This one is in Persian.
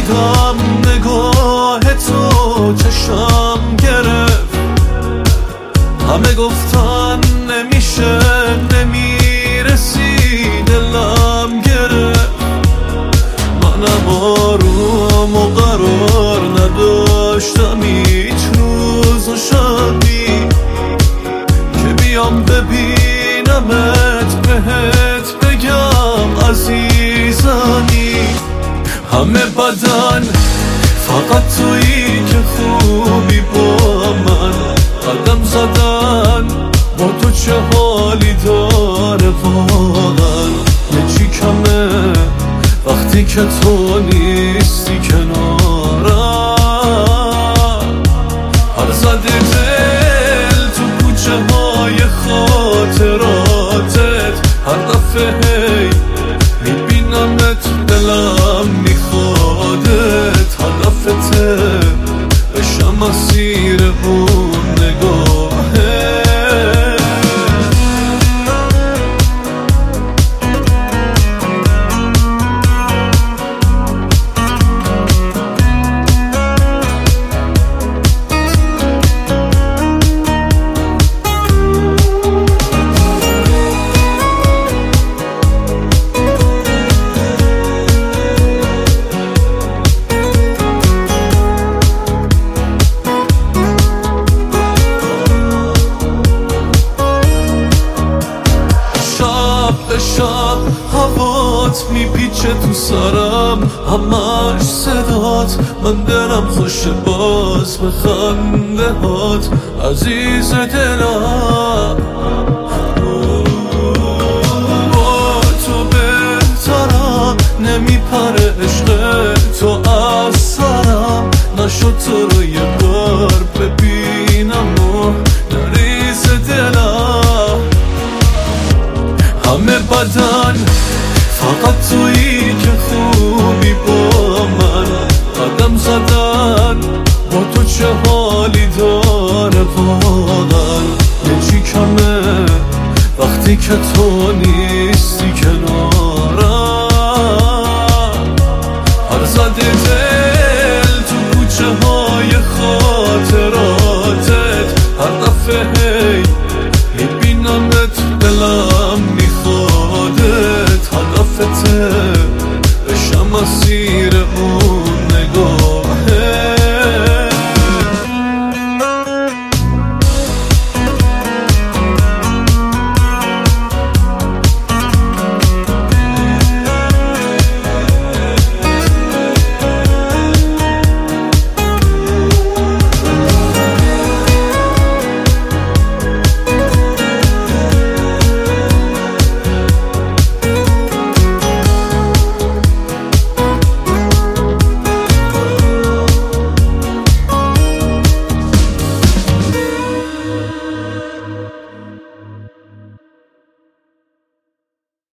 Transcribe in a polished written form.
دیدم نگاه تو چشم گرفت، همه گفتن نمیشه نمیرسی، دلم گرفت. منم آروم و قرار نداشتم هیچ روز و شبی که بیام ببینمت بهت بگم عزیزمی. همه بدن فقط تویی که خوبی با من، قدم زدن با تو چه حالی داره واقعا. یه چی کمه وقتی که تو نیستی کنارم، هر زده دل تو کوچه های خاطراتت، هر دفعه هی میبینمت دلم میخوادت، هدفته بشم اسیر اون نگاهه. شب هوات میپیچه تو سرم، همش صدات، من دلم خوشه باز به خنده هات عزیز دلم. با تو بهترم نمیپره عشق تو از سرم، نشد تو رو یه بار ببینم و نریز دلم. همه بدن فقط تویی که خوبی با من، قدم زدن با تو چه حالی داره واقعا. یه چی کمه وقتی که تو نیستی کنارم، هر زده دل تو کوچه های خاطراتت، هر دفعه هی